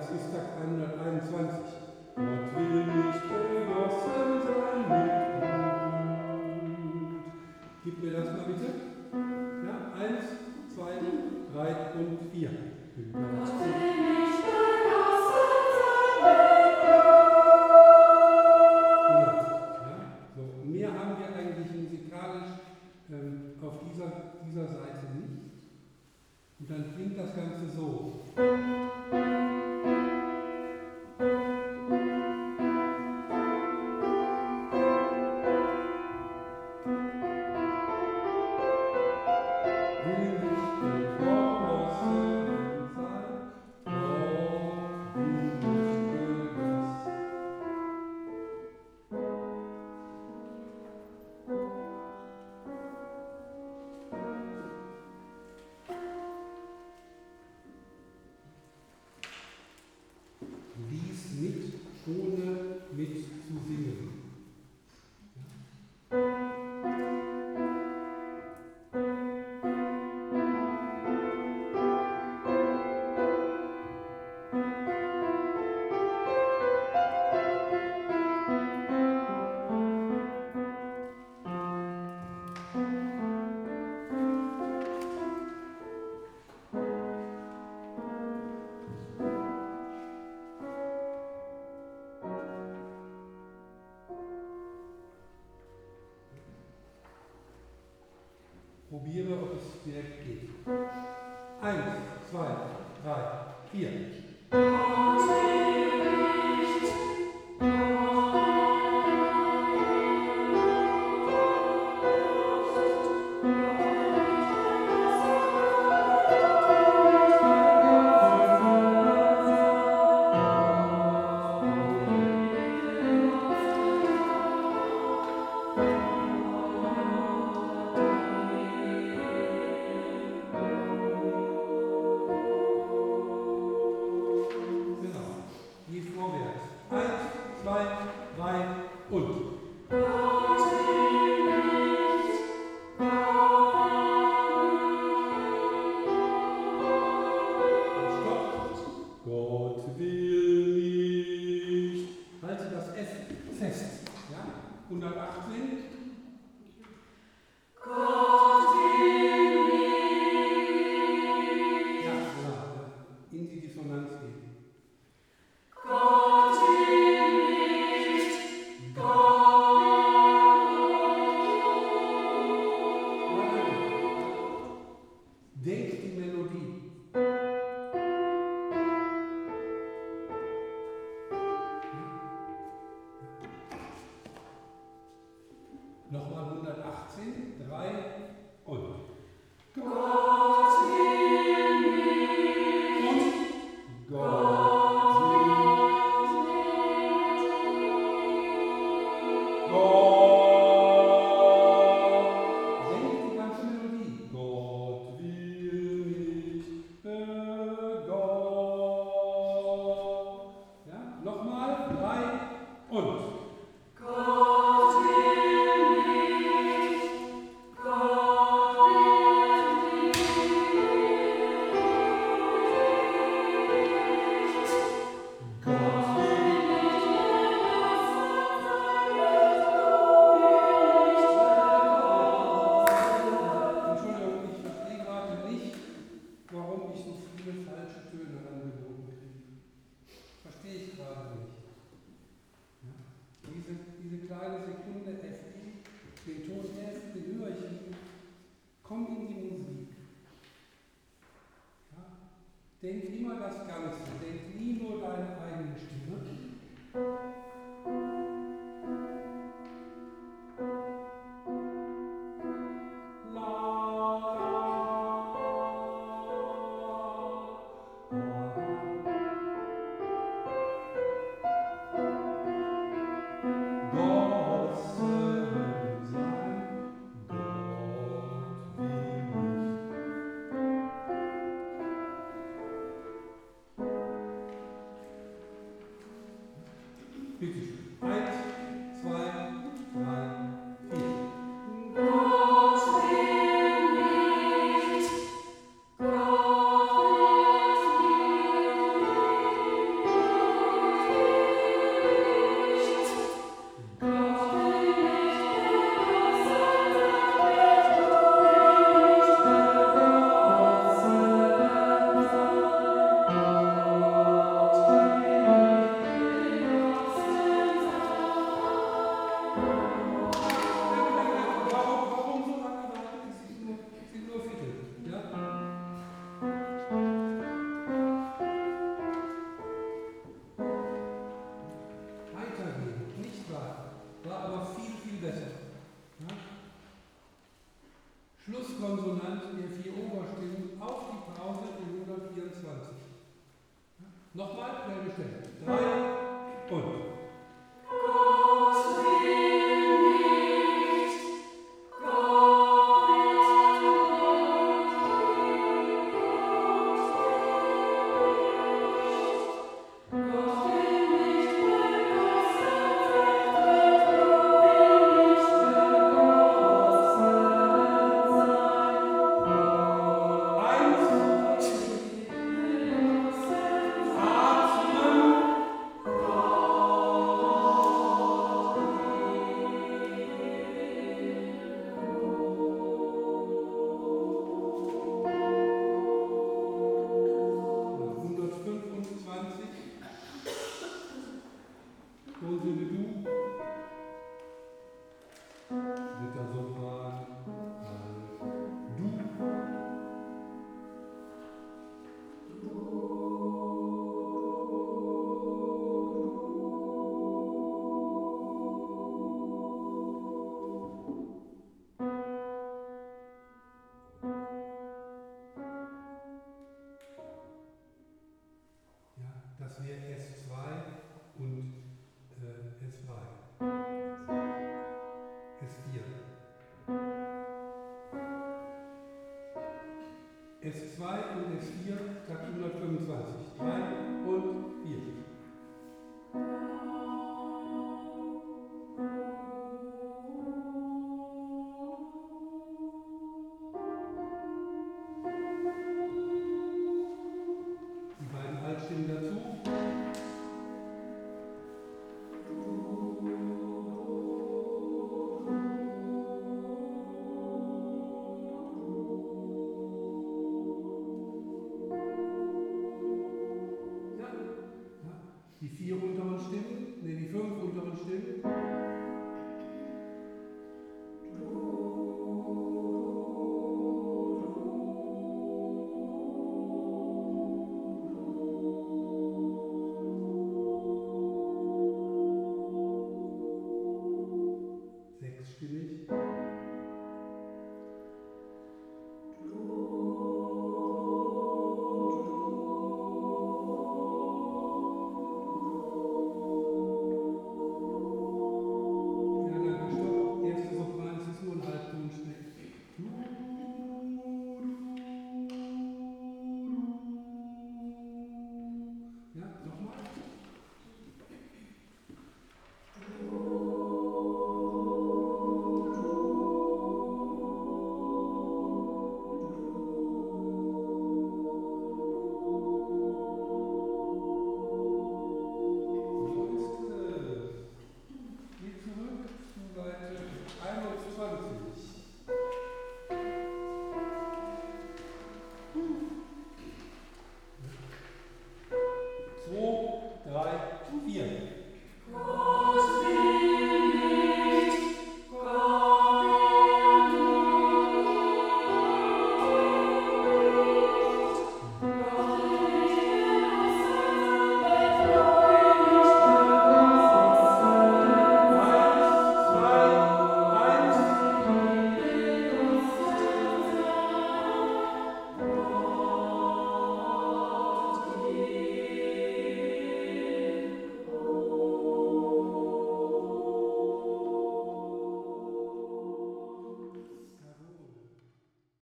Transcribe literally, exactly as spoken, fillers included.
das ist Tag hunderteinundzwanzig. Gott will nicht begossen sein mit Blut. Gib mir das mal bitte. Ja, eins, zwei, drei und vier. Gott will nicht begossen sein mit Blut. Genau. Ja, so. Mehr haben wir eigentlich musikalisch ähm, auf dieser, dieser Seite nicht. Und dann klingt das Ganze so. Probiere, ob es direkt geht. Eins, zwei, drei, vier. Nochmal hundertachtzehn, drei und. Gott will mich. Und Gott will mich. Gott. Senkt die ganze Melodie. Gott will mich. Äh, Gott. Ja, nochmal, drei und. Denk immer das Ganze, denk nie nur deine eigene Stimme. ihr vier Oberstimmen auf die Pause in hundertvierundzwanzig. Ja? Nochmal, selbe Stelle. Drei und. Das wäre S zwei und äh, S drei. S vier. S zwei und S vier, Takt hundertfünfundzwanzig. drei und vier.